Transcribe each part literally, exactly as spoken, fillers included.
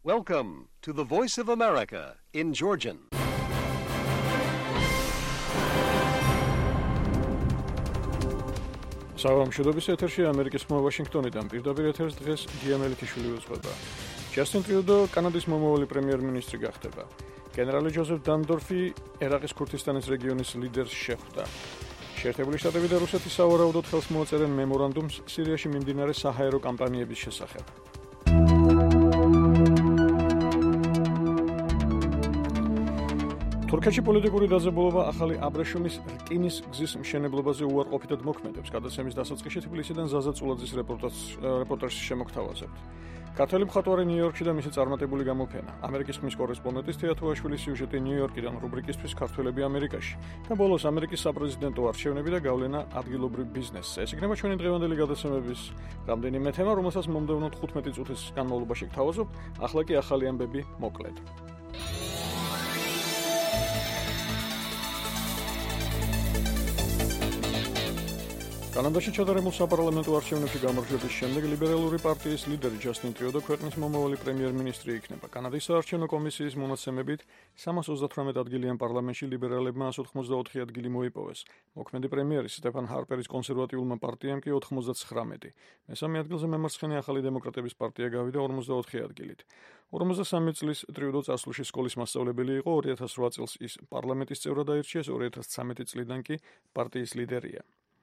Welcome to the Voice of America in Georgian. Salam შედობის ეთერში ამერიკის ხმა ვაშინგტონიდან პირდაპირ ეთერს დღეს გია მელიქიშვილი უძღვება. ჯასტინ ტრიუდო კანადის მომავალი პრემიერ-მინისტრი გახდება. გენერალი ჯოზეფ დანდორფი ერაყის ქურთისტანის რეგიონის ლიდერს შეხვდა. შეერთებული შტატები და რუსეთი სავარაუდოდ ხელს მოაწერენ მემორანდუმს სირიაში მიმდინარე საჰაერო კამპანიების შესახებ. თურქეთში პოლიტიკური დაძაბულობა ახალი აბრეშუმის რკინის გზის მშენებლობაზე უარყოფითად მოქმედებს. გადაცემის დასაწყისში თბილისიდან ზაზა წულაძის რეპორტაჟს შემოგთავაზებთ. ქართველი მხატვარი ნიუ-იორკში და მისი წარმატებული გამოფენა. ამერიკის ხმის კორესპონდენტის თეათოაშვილის სიუჟეტი ნიუ-იორკიდან რუბრიკისთვის ქართველები ამერიკაში და ბოლოს ამერიკის საპრეზიდენტო არჩევნები და გავლენა ადგილობრივ ბიზნესზე. ეს იქნება ჩვენი დღევანდელი გადაცემების რამდენიმე თემა, რომელსაც მომდევნო თხუთმეტი წუთის განმავლობაში გთავაზობ. ახლა კი ახალი ამბები მოკლედ. კანადაში ჩატარებულ საპარლამენტო არჩევნებში გამარჯვების შემდეგ ლიბერალური პარტიის ლიდერი ჯასტინ ტრიუდო ქვეყნის მომავალი პრემიერ-მინისტრი იქნება. კანადის საარჩევნო კომისიის მონაცემებით სამას ოცდათვრამეტ ადგილიან პარლამენტში ლიბერალებმა ასი ოცდაოთხი ადგილი მოიპოვეს. მოქმედი პრემიერის სტეფან ჰარპერის კონსერვატიულმა პარტიამ კი ოცდაათვრამეტი. მესამე ადგილზე მემარცხენე ახალი დემოკრატების პარტია გავიდა ორმოცდაოთხი ადგილით. ორმოცდასამი წლის ტრიუდო წასვლში სკოლის მასწავლებელი იყო, ორი ათას რვა წელს ის პარლამენტის წევრად აირჩიეს, ორი ათას ცხრამეტი წლიდან კი პარტიის ლიდერია.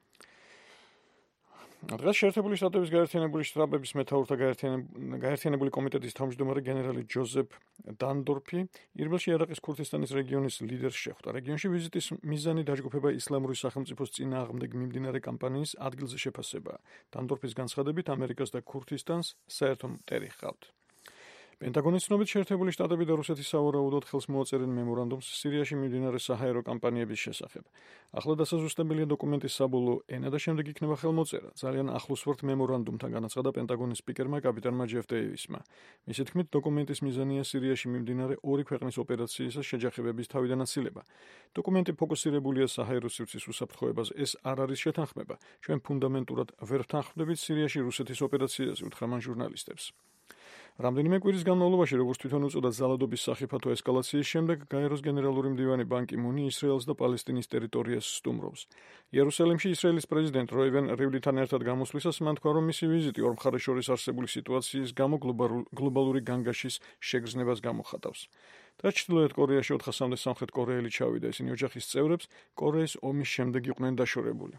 დღეს შეერთებული შტატების გაერთიანებული შტატების მეთაურთა გაერთიანებული კომიტეტის თავმჯდომარე გენერალი ჯოზეფ დანდორფი ირბელში ერაყის ქურთისტანის რეგიონის ლიდერს შეხვდა. რეგიონში ვიზიტის მიზანი დაჯგუფება ისლამური სახელმწიფოს წინააღმდეგ მიმდინარე კამპანიის ადგილზე შეფასებაა. დანდორფის განცხადებით ამერიკას და ქურთისტანს საერთო მტერი ჰყავთ. პენტაგონის ცნობით შეერთებული შტატები და რუსეთი სავარაუდოდ ხელს მოაწერენ მემორანდუმს სირიაში მიმდინარე საჰაერო კამპანიების შესახებ. ახლა დასაზუსტებელია დოკუმენტის საბოლოო ენა და შემდეგ იქნება ხელმოწერა. ძალიან ახლოს ვართ მემორანდუმთან, განაცხადა პენტაგონის სპიკერმა კაპიტანმა ჯეფ დეივისმა. მისი თქმით, დოკუმენტის მიზანია სირიაში მიმდინარე ორი ქვეყნის ოპერაციისა შეჯახებების თავიდან აცილება. დოკუმენტი ფოკუსირებულია საჰაერო სივრცის უსაფრთხოებაზე. ეს არ არის შეთანხმება. ჩვენ ფუნდამენტურად ვერ ვთანხმდებით სირიაში რუსეთის ოპერაციაზე, უთხრა მან ჟურნალისტებს. რამდენიმე კვირის განმავლობაში, როგორც თვითონ უწოდა ძალადობის სახიფათო ესკალაციის შემდეგ, გაეროს გენერალური მდივანი ბან კი მუნი ისრაელს და პალესტინის ტერიტორიას სტუმრობს. იერუსალიმში ისრაელის პრეზიდენტ როივენ რივლითან ერთად გამოსვლისას მან თქვა, რომ მისი ვიზიტი ორ მხარეს შორის არსებული სიტუაციის გამო გლობალური განგაშის შეგრძნებას გამოხატავს. და ჩრდილოეთ კორეაში ოთხასამდე სამხრეთ კორეელი ჩავიდა. ისინი ოჯახის წევრებს კორეის ომის შემდეგ იყვნენ დაშორებული.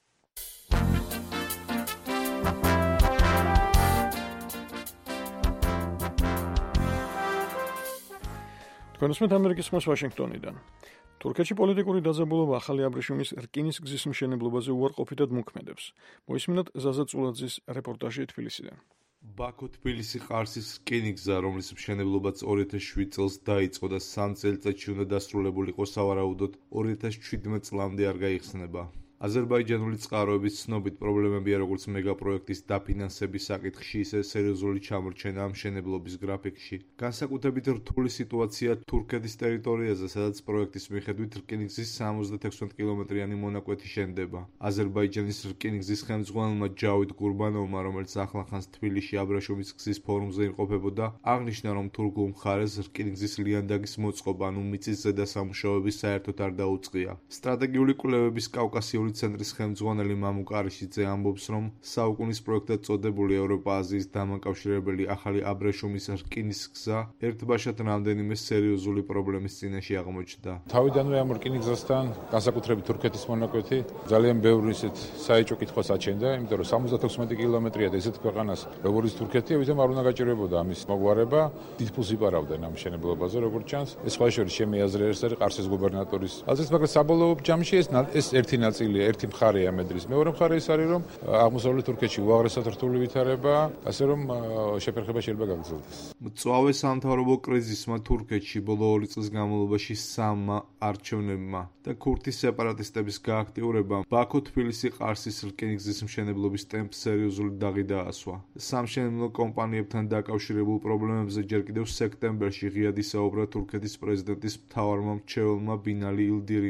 თქვენსმეთ ამერიკის ხმას ვაშინგტონიდან. თურქეთში პოლიტიკური დაძაბულობა ახალი აბრეშუმის რკინის გზის მშენებლობაზე უარყოფითად მოქმედებს. მოისმინოთ ზაზა წულაძის რეპორტაჟი თბილისიდან. ბაქო-თბილისი-ყარსის რკინიგზა, რომლის მშენებლობაც ორი ათას შვიდ წელს დაიწყო და სამ წელიწადში უნდა დასრულებულიყო, სავარაუდოდ ორი ათას ჩვიდმეტ წლამდე არ გაიხსნება. აზერბაიჯანული წყაროების ცნობით პრობლემებია როგორც მეგაპროექტის დაფინანსების საკითხში, ისე სერიოზული ჩამორჩენა მშენებლობის გრაფიკში. განსაკუთრებით რთული სიტუაცია თურქეთის ტერიტორიაზე, სადაც პროექტის მიხედვით რკინიგზის სამოცდაექვსი კილომეტრიანი მონაკვეთი შენდება. აზერბაიჯანის რკინიგზის ხელმძღვანელმა ჯავიდ გურბანოვმა, რომელიც ახლახანს თბილისში აბრეშუმის გზის ფორუმზე იმყოფებოდა, აღნიშნა, რომ თურქულ მხარეს რკინიგზის ლიანდაგის მოწყობა, ანუ მიწის ზედასამუშავების საერთოდ არ დაუწყია. სტრატეგიული კვლევების კავკასიური ცენტრის ხელმძღვანელი მამუ კარიშიძე ამბობს, რომ საუკუნის პროექტად წოდებული ევროპა-აზიის დამაკავშირებელი ახალი აბრეშუმის რკინის გზა ერთბაშად რამდენიმე სერიოზული პრობლემის წინაშე აღმოჩნდა. თავიდანვე ამ რკინიგზასთან, განსაკუთრებით თურქეთის მონაკვეთი, ძალიან ბევრი ისეთ საეჭვო კითხვას აჩენდა, იმიტომ რომ სამოცდათექვსმეტი კილომეტრია და ესეთ ქვეყანას, როგორც თურქეთი, ამიტომ არ უნდა გაჭირვებოდა ამის მოგვარება, დიდ ფულს იპარავდნენ ამ მშენებლობაზე, როგორც ჩანს. ეს სხვა შორის ჩემი აზრით არის ყარსის გუბერნატორის აზრით, მაგრამ საბოლოო ჯამში ეს ეს ერთი ნაწილი ერთი მხარეა მედრის. მეორე მხარე ის არის, რომ აღმოსავლეთ თურქეთში უაღრესად რთული ვითარება, ასე რომ შეფერხება შეიძლება გაგრძელდეს. მწვავე სამთავრობო კრიზისმა თურქეთში ბოლო ორი წლის განმავლობაში სამმა არჩევნებმა და ქურთის სეპარატისტების გააქტიურებამ ბაქო-თბილისი-ყარსის რკინიგზის მშენებლობის ტემპს სერიოზული დაღი დაასვა. სამშენებლო კომპანიებთან დაკავშირებულ პრობლემებზე ჯერ კიდევ სექტემბერში ღიად ისაუბრა თურქეთის პრეზიდენტის მთავარმა მრჩეველმა ბინალი ილდირიმმა.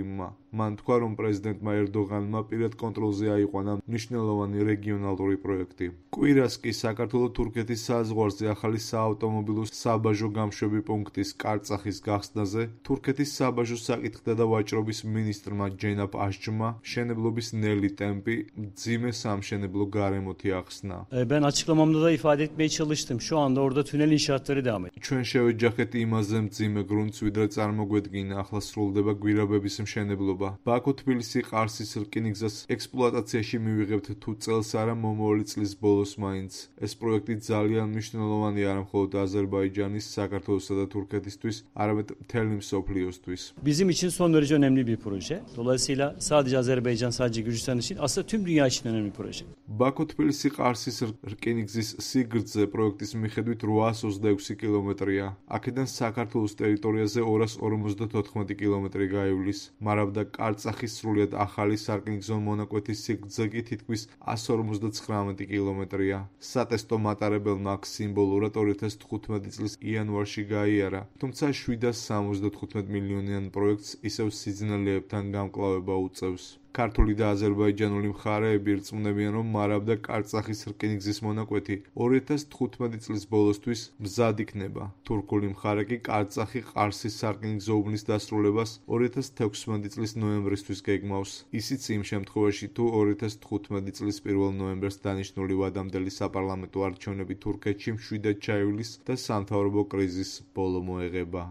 მან თქვა, რომ პრეზიდენტმა ერდოღანმა პირად კონტროლზე აიყვანა მნიშვნელოვანი რეგიონალური პროექტი. კვირას კი საქართველოს თურქეთის საზღვარზე ახალი საავტომობილო საბაჟო გამშვები პუნქტის კარწახის გახსნაზე თურქეთის საბაჟო საკითხთა და ვაჭრობის მინისტრმა ჯენაბ აშჯმა მშენებლობის ნელი ტემპი mdzime სამშენებლო გარემოთი ახსნა. Ben açıklamamda da ifade etmeye çalıştım. Şu anda orada tünel inşaatları devam ediyor. ჩვენ შევეჯახეთ იმაზე mdzime grunts ვიდრე წარმოგვედგინა ახლა სრულდება გვირაბების მშენებლობა. ბაქო-თბილისი-ყარსის რკინიგზას ექსპლუატაციაში მივიღებთ თუ წელს არა მომავალი წლის ბოლოს მაინც. ეს პროექტი ძალიან მნიშვნელოვანი არა მხოლოდ აზერბაიჯანის, საქართველოსა და თურქეთისთვის, არამედ მთელი მსოფლიოსთვის. Bizim için son derece önemli bir proje. Dolayısıyla sadece Azerbaycan, sadece Gürcistan için aslında tüm dünya için önemli bir proje. ბაქო-თბილისი-ყარსის რკინიგზის სიგრძე პროექტის მიხედვით ოთხას ოცდაექვსი კილომეტრია. აქედან საქართველოს ტერიტორიაზე ორას ორმოცდათოთხმეტი კილომეტრი გაივლის. მარავდა კარწახის სრულიად ახალი სარკინიგზო მონაკვეთის სიგრძე კი თითქმის εκατს ორმოცდაცხრამეტი კილომეტრია. სატესტო მატარებელმა აქ სიმბოლურად ორი ათას თხუთმეტი წლის იანვარში გაიარა. თუმცა შვიდას სამოცდათხუთმეტ მილიონიან პროექტს ისევ სიძნელებთან გამკლავება უწევს. ქართული და აზერბაიჯანული მხარეები რწმუნებიან, რომ მარავდა კარწახის რკინიგზის მონაკვეთი ორი ათას თხუთმეტი წლის ბოლოსთვის მზად იქნება. თურქული მხარე კი კარწახი-ყარსის სარკინიგზო უბნის დასრულებას ორი ათას თექვსმეტი წლის ნოემბრისთვის გეგმავს. ისიც იმ შემთხვევაში, თუ ორი ათას თხუთმეტი წლის პირველ ნოემბერს დანიშნული ვადამდელი საპარლამენტო არჩევნები თურქეთში მშვიდად ჩაივლის და სამთავრობო კრიზის ბოლო მოეღება.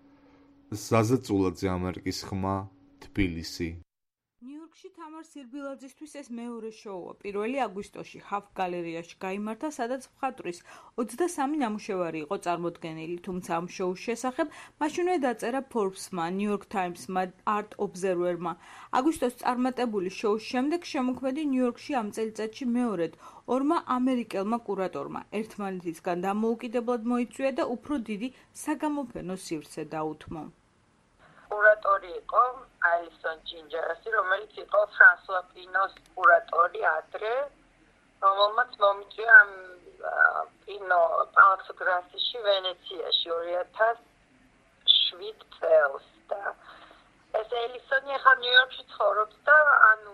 ზაზა წულაძე, ამერიკის ხმა, თბილისი. ნიუ-იორკში თამარ სირბილაძისთვის ეს მეორე შოუა. პირველი აგვისტოში ჰაფ გალერეაში გაიმართა, სადაც მხატვრის ოცდასამი ნამუშევარი იყო წარმოდგენილი, თუმცა ამ შოუს შესახებ მაშინვე დაწერა Forbes-მა, New York Times-მა, Art Observer-მა. აგვისტოს წარმატებული შოუს შემდეგ შემოქმედი ნიუ-იორკში ამ წელიწადში მეორედ ორმა ამერიკელმა კურატორმა ერთმანეთისგან დამოუკიდებლად მოიწვია და უფრო დიდი საგამოფენო სივრცე დაუთმო. კურატორი იყო ალისონ ჯინჯერასი, რომელიც იყო ფრანსუა პინოს კურატორი ადრე, რომელმაც მომიწვია პინო პალაცო გრასიში ვენეციაში ორი ათას შვიდ წელს და ეს ელისონი ახლა ნიუ-იორკში ცხოვრობს და ანუ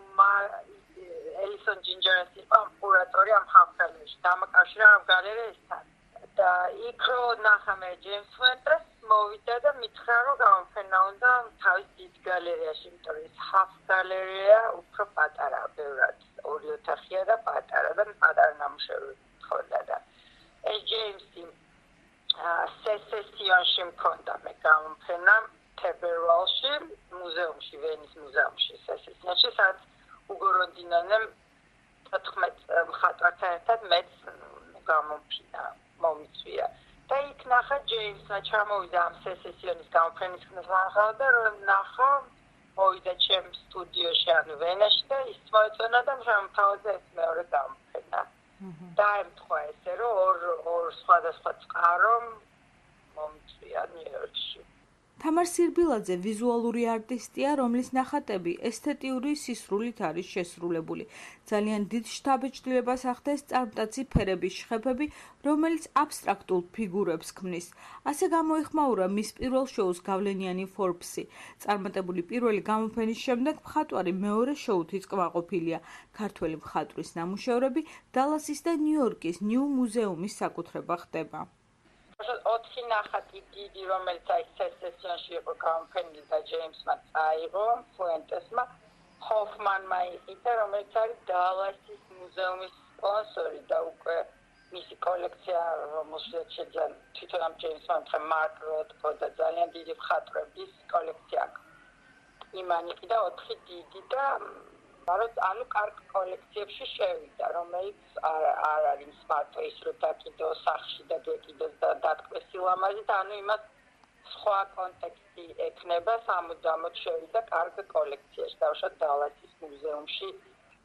ელისონ ჯინჯერასი იყო კურატორი ამ ჰაფ-გალერეაში, დამაკავშირა ამ გალერეასთან და იქ რო ნახαμε ჯეიმს ვენტრეს მოვიდა და მითხრა, რომ გამოფენა უნდა თავის დიდ გალერეაში, იმიტომ რომ ეს ჰაფ გალერეა უფრო პატარაა, ბევრად ორი ოთახია და პატარა და პატარა ნამუშევრები თხოვდა და ეს ჯეიმსი სესესიონში მქონდა მე გამოფენა თებერვალში მუზეუმში, ვენის მუზეუმში სესესიონში, სადაც უგო როდინანემ თოთხმეტ მხატვართან ერთად მეც გამოფინა მომიწვია. და იქ ნახა ჯეიმსმა ჩამოვიდა ამ სესესიონის გამოფენის ხსნა და რომ ნახა მოვიდა ჩემ სტუდიოში ანუ ვენაში და ის მოეწონა და შემთავაზა ეს მეორე გამოფენა. დაემთხვა ესე რომ ორ ორ სხვადასხვა წყარო მომწვია ნიუ-იორკში. თამარ სირბილაძე ვიზუალური არტისტია, რომლის ნახატები ესთეტიური სისრულით არის შესრულებული. ძალიან დიდ შთაბეჭდილებას ახდენს წარმტაცი ფერების შხეფები, რომელიც აბსტრაქტულ ფიგურებს ქმნის. ასე გამოიხმაურა მის პირველ შოუს გავლენიანი Forbes-ი. წარმატებული პირველი გამოფენის შემდეგ მხატვარი მეორე შოუთიც კმაყოფილია. ქართველი მხატვრის ნამუშევრები დალასის და ნიუ-იორკის ნიუ მუზეუმის საკუთრება ხდება. ოთხი ნახატი დიდი, რომელიც აი სესესიონში იყო გამოფენილი და ჯეიმსმა წაიღო, ფუენტესმა, ჰოფმანმა იყიდა, რომელიც არის დალასის მუზეუმის სპონსორი და უკვე მისი კოლექცია, რომელშიც შეძან თვითონ ამ ჯეიმსმა თქვა მარკ როთკო და ძალიან დიდი მხატვრების კოლექცია აქვს. იმან იყიდა ოთხი დიდი და მაგრამ ანუ კარგ კოლექციებში შევიდა, რომელიც არ არ არის მარტო ის რომ დაკიდო სახში და დაკიდოს და დატკბეს სილამაზით, ანუ იმას სხვა კონტექსტი ექნება, სამუდამოდ შევიდა კარგ კოლექციაში, დავუშვათ დალასის მუზეუმში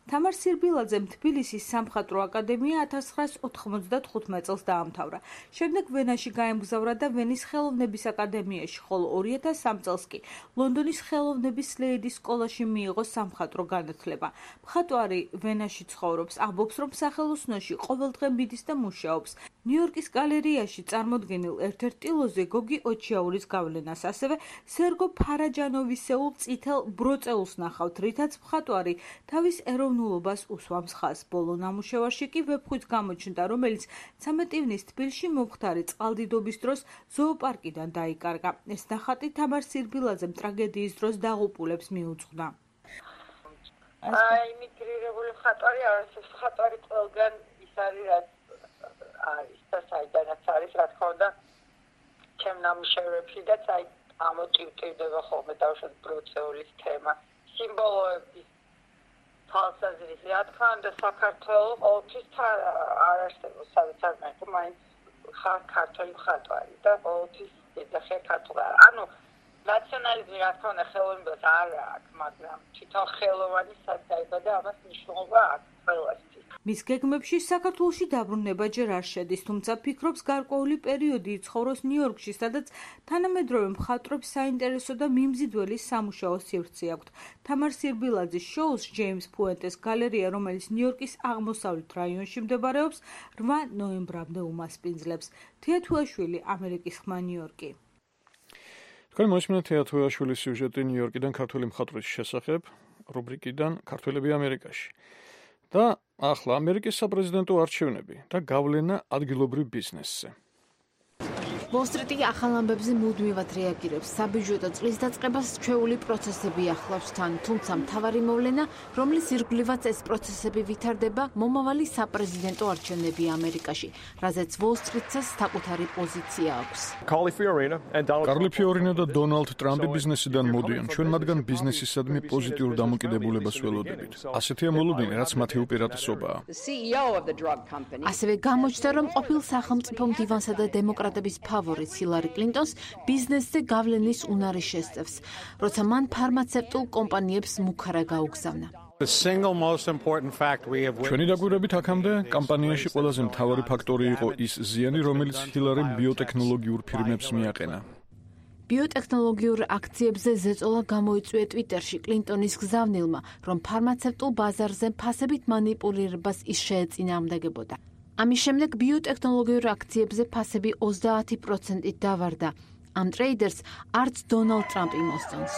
თამარ სირბილაძემ თბილისის სამხატვრო აკადემია ათას ცხრაას ოთხმოცდათხუთმეტ წელს დაამთავრა. შემდეგ ვენაში გაემგზავრა და ვენის ხელოვნების აკადემიაში, ხოლო ორი ათას სამ წელს კი ლონდონის ხელოვნების სლეიდის სკოლაში მიიღო სამხატვრო განათლება. მხატვარი ვენაში ცხოვრობს, ამბობს, რომ სახელოსნოში ყოველდღე მიდის და მუშაობს. ნიუ-იორკის გალერეაში წარმოდგენილ ერთ-ერთ ტილოზე გოგი ოჩიაურის გავლენას, ასევე სერგო ფარაჯანოვისეულ წითელ ბროწეულს ნახავთ, რითაც მხატვარი თავის ეროვნულობას უსვამს ხაზს. ბოლო ნამუშევარში კი ვეფხვიც გამოჩნდა, რომელიც ცამეტ ივნის თბილისში მომხდარი წყალდიდობის დროს ზოოპარკიდან დაიკარგა. ეს ნახატი თამარ სირბილაძემ ტრაგედიის დროს დაღუპულებს მიუძღვნა. აიმიგრირებული მხატვარი არის, მხატვარი ყველგან ის არის, რაც არის და საიდანაც არის, რა თქმა უნდა, ჩემ ნამუშევრებში და საი ამოტივტივდება ხოლმე დავუშვათ ბროწეულის თემა, სიმბოლოების თვალსაზრისით. რა თქმა უნდა, საქართველო ყოველთვის არ არსებობს, სადაც არ მაინც მაინც ხარ ქართული მხატვარი და ყოველთვის ეძახიან ქართულად. ანუ ნაციონალიზმი რა თქმა უნდა ხელოვნებას არ აქვს, მაგრამ თვითონ ხელოვანი სად დაიბადა, ამას მნიშვნელობა აქვს ყველასთვის. მის გეგმებში საქართველოში დაბრუნება ჯერ არ შედის, თუმცა ფიქრობს გარკვეული პერიოდი იცხოვროს ნიუ-იორკში, სადაც თანამედროვე მხატვრებს საინტერესო და მიმზიდველი სამუშაო სივრცე აქვთ. თამარ სირბილაძის შოუს ჯეიმს ფუენტეს გალერეა, რომელიც ნიუ-იორკის აღმოსავლეთ რაიონში მდებარეობს, რვა ნოემბრამდე უმასპინძლებს. თეა თუაშვილი, ამერიკის ხმა, ნიუ-იორკი. თქვენ მოისმინეთ თეა თუაშვილის სიუჟეტი ნიუ-იორკიდან ქართველი მხატვრის შესახებ, რუბრიკიდან ქართველები ამერიკაში. და ახლა ამერიკის საპრეზიდენტო არჩევნები და გავლენა ადგილობრივ ბიზნესზე. ვოლ-სტრიტი ახალ ამბებზე მუდმივად რეაგირებს. საბიუჯეტო წლის დაწყებას ჩვეული პროცესები ახლავს თან, თუმცა მთავარი მოვლენა, რომლის ირგვლივაც ეს პროცესები ვითარდება, მომავალი საპრეზიდენტო არჩევნები ამერიკაში, რაზეც ვოლ-სტრიტსაც საკუთარი პოზიცია აქვს. კარლი ფიორინო და დონალდ ტრამპი ბიზნესიდან მოდიან. ჩვენ მათგან ბიზნესისადმი პოზიტიურ დამოკიდებულებას ველოდებით. ასეთია მოლოდინი, რაც მათი უპირატესობაა. ასევე გამოჩნდა, რომ ყოფილ სახელმწიფო მდივანსა და დემოკრატების ფავორიტ ჰილარი კლინტონს ბიზნესზე გავლენის უნარი შესწევს, როცა მან ფარმაცევტულ კომპანიებს მუქარა გაუგზავნა. ჩვენი დაკვირვებით აქამდე კამპანიაში ყველაზე მთავარი ფაქტორი იყო ის ზიანი, რომელიც ჰილარიმ ბიოტექნოლოგიურ ფირმებს მიაყენა. ბიოტექნოლოგიურ აქციებზე ზეწოლა გამოიწვია ტვიტერში კლინტონის გზავნილმა, რომ ფარმაცევტულ ბაზარზე ფასებით მანიპულირებას ის შეეწინააღმდეგებოდა. ამის შემდეგ ბიოტექნოლოგიურ აქციებზე ფასები ოცდაათი პროცენტით დავარდა. ამ ტრეიდერს არც დონალდ ტრამპი მოსწონს.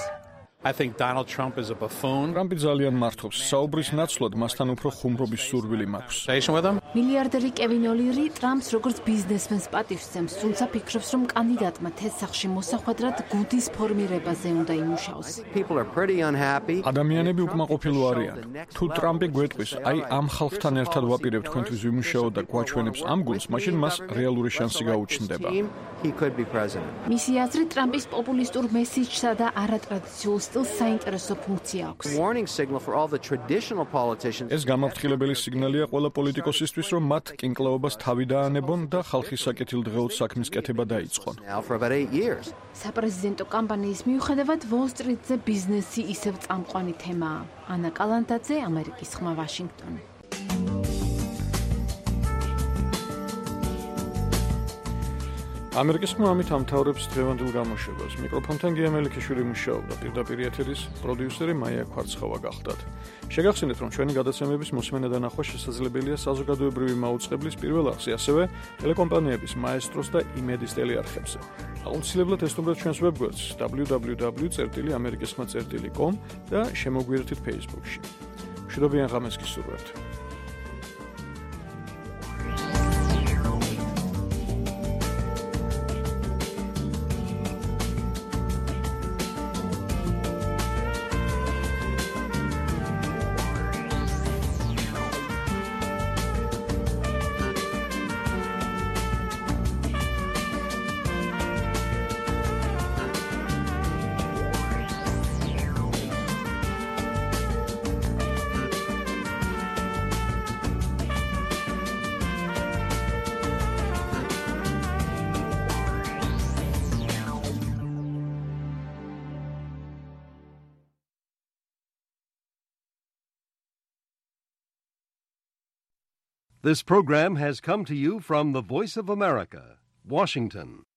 ტრამპი ძალიან მართობს. საუბრის ნაცვლად მასთან უფრო ხუმრობის სურვილი მაქვს. მილიარდერი კევინ ოლირი ტრამპს როგორც ბიზნესმენს პატივსცემს, თუმცა ფიქრობს, რომ კანდიდატმა თეთრ სახლში მოსახვედრად გუდის ფორმირებაზე უნდა იმუშაოს. ადამიანები უკმაყოფილო არიან. თუ ტრამპი გვეტყვის, აი ამ ხალხთან ერთად ვაპირებ თქვენთვის ვიმუშაო და გვაჩვენებს ამ გუნდს, მაშინ მას რეალური შანსი გაუჩნდება. მისი აზრით, ტრამპის პოპულისტურ მესიჯსა და არატრადიციულ სტილს საინტერესო ფუნქცია აქვს. ეს გამაფრთხილებელი სიგნალია ყველა პოლიტიკოსისთვის, რომ მათ კინკლაობას თავი დაანებონ და ხალხის საკეთილდღეოდ საქმის კეთება დაიწყონ. საპრეზიდენტო კამპანიის მიუხედავად, ვოლ-სტრიტზე ბიზნესი ისევ წამყვანი თემაა. ანა კალანდაძე, ამერიკის ხმა, ვაშინგტონი. ამერიკის ხმა ამით ამთავრებს დღევანდელ გამოშვებას. მიკროფონთან გია მელიქიშვილი მუშაობდა, პირდაპირ ეთერის პროდიუსერი მაია ქვარცხავა გახლდათ. შეგახსენეთ, რომ ჩვენი გადაცემების მოსმენა და ნახვა შესაძლებელია საზოგადოებრივი მაუწყებლის პირველ არხზე, ასევე ტელეკომპანიების მაესტროს და იმედის ტელეარხებზე. აუცილებლად ესტუმრეთ ჩვენს ვებგვერდს დაბლიუ დაბლიუ დაბლიუ წერტილი ამერიკის ხმა წერტილი კომ და შემოგვიერთით Facebook-ში. მშვიდობიან ღამეს გისურვებთ. This program has come to you from the Voice of America, Washington.